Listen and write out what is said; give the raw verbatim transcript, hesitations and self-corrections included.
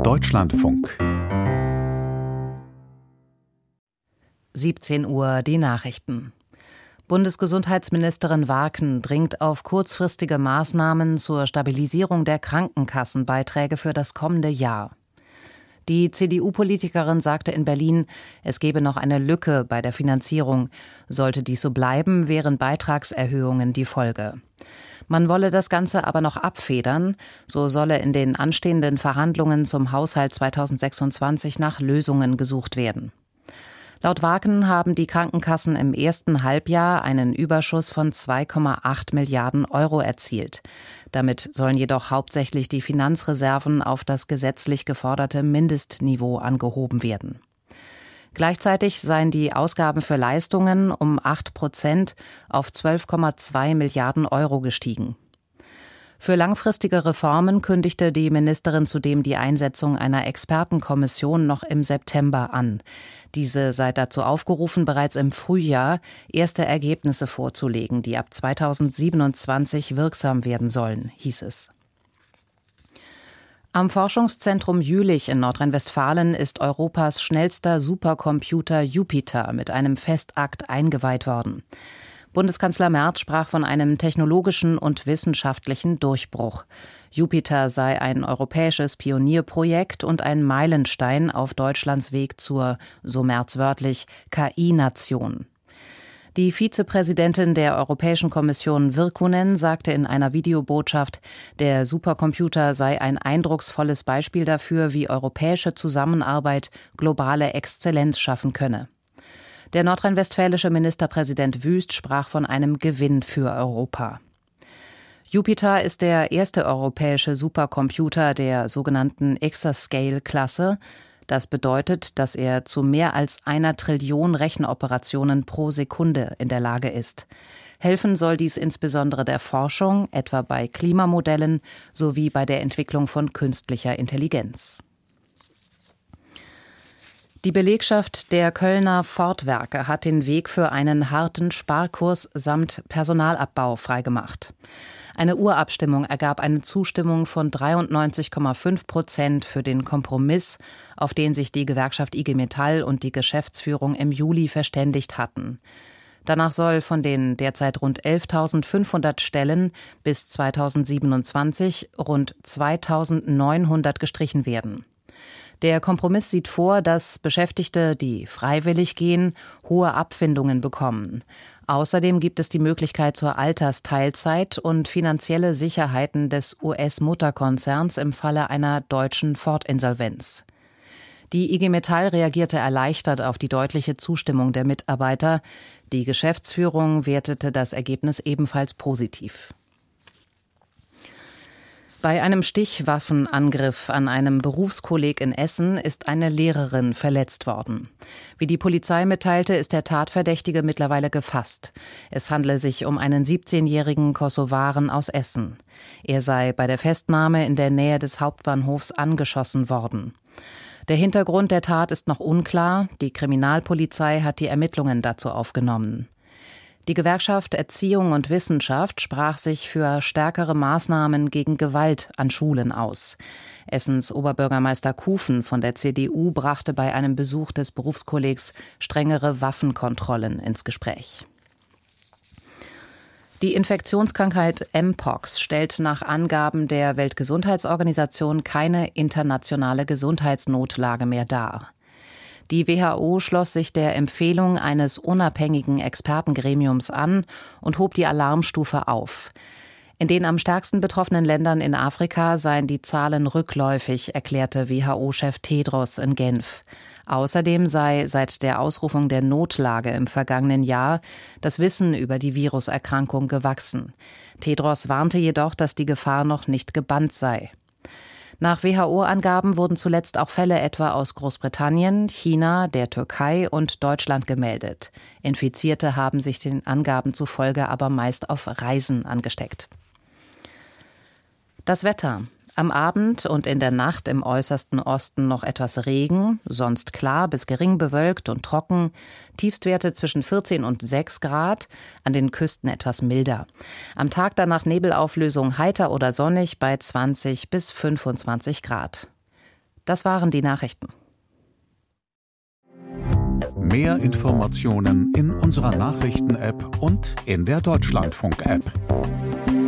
Deutschlandfunk. siebzehn Uhr, die Nachrichten. Bundesgesundheitsministerin Warken dringt auf kurzfristige Maßnahmen zur Stabilisierung der Krankenkassenbeiträge für das kommende Jahr. Die C D U-Politikerin sagte in Berlin, es gebe noch eine Lücke bei der Finanzierung. Sollte dies so bleiben, wären Beitragserhöhungen die Folge. Man wolle das Ganze aber noch abfedern, so solle in den anstehenden Verhandlungen zum Haushalt zweitausendsechsundzwanzig nach Lösungen gesucht werden. Laut Warken haben die Krankenkassen im ersten Halbjahr einen Überschuss von zwei Komma acht Milliarden Euro erzielt. Damit sollen jedoch hauptsächlich die Finanzreserven auf das gesetzlich geforderte Mindestniveau angehoben werden. Gleichzeitig seien die Ausgaben für Leistungen um acht Prozent auf zwölf Komma zwei Milliarden Euro gestiegen. Für langfristige Reformen kündigte die Ministerin zudem die Einsetzung einer Expertenkommission noch im September an. Diese sei dazu aufgerufen, bereits im Frühjahr erste Ergebnisse vorzulegen, die ab zweitausendsiebenundzwanzig wirksam werden sollen, hieß es. Am Forschungszentrum Jülich in Nordrhein-Westfalen ist Europas schnellster Supercomputer Jupiter mit einem Festakt eingeweiht worden. Bundeskanzler Merz sprach von einem technologischen und wissenschaftlichen Durchbruch. Jupiter sei ein europäisches Pionierprojekt und ein Meilenstein auf Deutschlands Weg zur, so Merz wörtlich, K I-Nation. Die Vizepräsidentin der Europäischen Kommission Virkkunen sagte in einer Videobotschaft, der Supercomputer sei ein eindrucksvolles Beispiel dafür, wie europäische Zusammenarbeit globale Exzellenz schaffen könne. Der nordrhein-westfälische Ministerpräsident Wüst sprach von einem Gewinn für Europa. Jupiter ist der erste europäische Supercomputer der sogenannten Exascale-Klasse. Das bedeutet, dass er zu mehr als einer Trillion Rechenoperationen pro Sekunde in der Lage ist. Helfen soll dies insbesondere der Forschung, etwa bei Klimamodellen sowie bei der Entwicklung von künstlicher Intelligenz. Die Belegschaft der Kölner Ford-Werke hat den Weg für einen harten Sparkurs samt Personalabbau freigemacht. Eine Urabstimmung ergab eine Zustimmung von dreiundneunzig Komma fünf Prozent für den Kompromiss, auf den sich die Gewerkschaft I G Metall und die Geschäftsführung im Juli verständigt hatten. Danach soll von den derzeit rund elftausendfünfhundert Stellen bis zweitausendsiebenundzwanzig rund zweitausendneunhundert gestrichen werden. Der Kompromiss sieht vor, dass Beschäftigte, die freiwillig gehen, hohe Abfindungen bekommen. Außerdem gibt es die Möglichkeit zur Altersteilzeit und finanzielle Sicherheiten des U S-Mutterkonzerns im Falle einer deutschen Ford-Insolvenz. Die I G Metall reagierte erleichtert auf die deutliche Zustimmung der Mitarbeiter. Die Geschäftsführung wertete das Ergebnis ebenfalls positiv. Bei einem Stichwaffenangriff an einem Berufskolleg in Essen ist eine Lehrerin verletzt worden. Wie die Polizei mitteilte, ist der Tatverdächtige mittlerweile gefasst. Es handle sich um einen siebzehnjährigen Kosovaren aus Essen. Er sei bei der Festnahme in der Nähe des Hauptbahnhofs angeschossen worden. Der Hintergrund der Tat ist noch unklar. Die Kriminalpolizei hat die Ermittlungen dazu aufgenommen. Die Gewerkschaft Erziehung und Wissenschaft sprach sich für stärkere Maßnahmen gegen Gewalt an Schulen aus. Essens Oberbürgermeister Kufen von der C D U brachte bei einem Besuch des Berufskollegs strengere Waffenkontrollen ins Gespräch. Die Infektionskrankheit Mpox stellt nach Angaben der Weltgesundheitsorganisation keine internationale Gesundheitsnotlage mehr dar. Die W H O schloss sich der Empfehlung eines unabhängigen Expertengremiums an und hob die Alarmstufe auf. In den am stärksten betroffenen Ländern in Afrika seien die Zahlen rückläufig, erklärte W H O-Chef Tedros in Genf. Außerdem sei seit der Ausrufung der Notlage im vergangenen Jahr das Wissen über die Viruserkrankung gewachsen. Tedros warnte jedoch, dass die Gefahr noch nicht gebannt sei. Nach W H O-Angaben wurden zuletzt auch Fälle etwa aus Großbritannien, China, der Türkei und Deutschland gemeldet. Infizierte haben sich den Angaben zufolge aber meist auf Reisen angesteckt. Das Wetter. Am Abend und in der Nacht im äußersten Osten noch etwas Regen, sonst klar bis gering bewölkt und trocken, Tiefstwerte zwischen vierzehn und sechs Grad, an den Küsten etwas milder. Am Tag danach Nebelauflösung heiter oder sonnig bei zwanzig bis fünfundzwanzig Grad. Das waren die Nachrichten. Mehr Informationen in unserer Nachrichten-App und in der Deutschlandfunk-App.